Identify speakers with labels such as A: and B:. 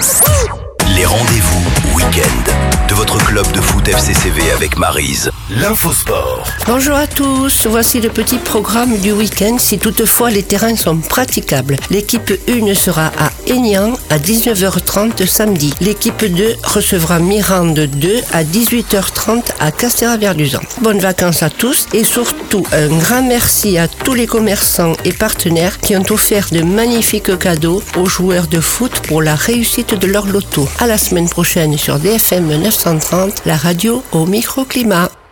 A: Les rendez-vous week-end de votre club de foot FCCV avec Maryse. L'infosport.
B: Bonjour à tous, voici le petit programme du week-end si toutefois les terrains sont praticables. L'équipe 1 sera à Aignan à 19h30 samedi. L'équipe 2 recevra Mirande 2 à 18h30 à Castéra-Verduzan. Bonnes vacances à tous et surtout un grand merci à tous les commerçants et partenaires qui ont offert de magnifiques cadeaux aux joueurs de foot pour la réussite de leur loto. À la semaine prochaine sur DFM 930, la radio au microclimat.